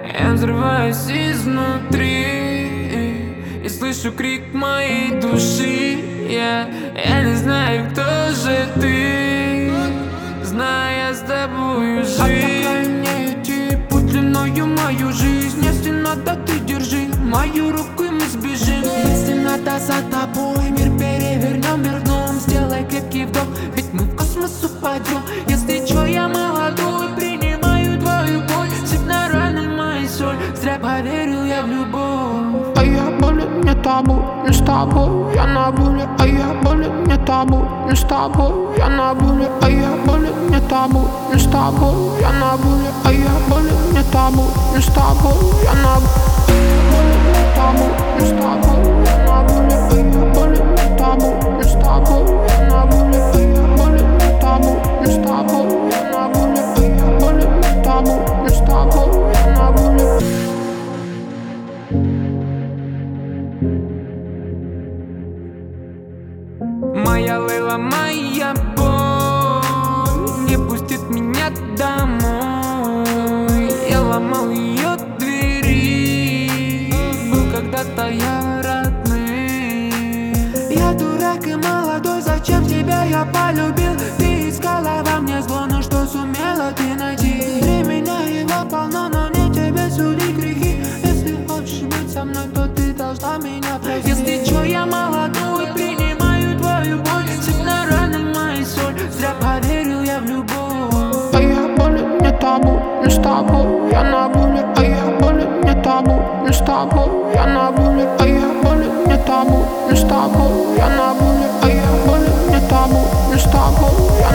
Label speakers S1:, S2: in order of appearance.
S1: Я взрываюсь изнутри и слышу крик моей души. Я не знаю, кто же ты, знаю, я с тобою жить.
S2: Отдыхай мне идти путь длиною мою жизнь. Если надо, ты держи мою руку, и мы сбежим. Если надо, за тобой мир перевернем, мир дном. Сделай крепкий вдох, ведь мы в космос упадем. Если чё, я молодой, принимаю твою боль. Сыпь на раны мои соль, зря поверил я в любовь.
S3: А я болен, не табу, не с тобой, я на воле. А я болен, не табу, не с тобой, я на воле. А я болен, не табу, не с тобой, я на воле. А я болен, не табу, не с тобой, я на воле. Не табу, не с тобой, я на воле. А я болен, не табу, не с тобой, я на воле. А я болен, не табу, не с тобой, я на воле. А я болен, не табу, не с тобой, я на воле.
S1: Моя Лейла, моя боль не пустит меня домой. Я ломал ее двери, был когда-то я родным.
S2: Я дурак и молодой, зачем тебя я полюбил? Ты искала во мне зло, но что сумела ты найти? Для меня его полно, но не тебе судить грехи. Если хочешь быть со мной, то ты должна меня простить.
S1: Если чё, я молодой, принимаю твою боль. Сыпь на раны мои соль, зря поверил я в любовь.
S3: А я болен, не табу, не с тобой, я на воле. А я болен, не табу, не с тобой, я на воле. А я болен, не табу, не с тобой, я на воле. А я болен, не табу, не с тобой, я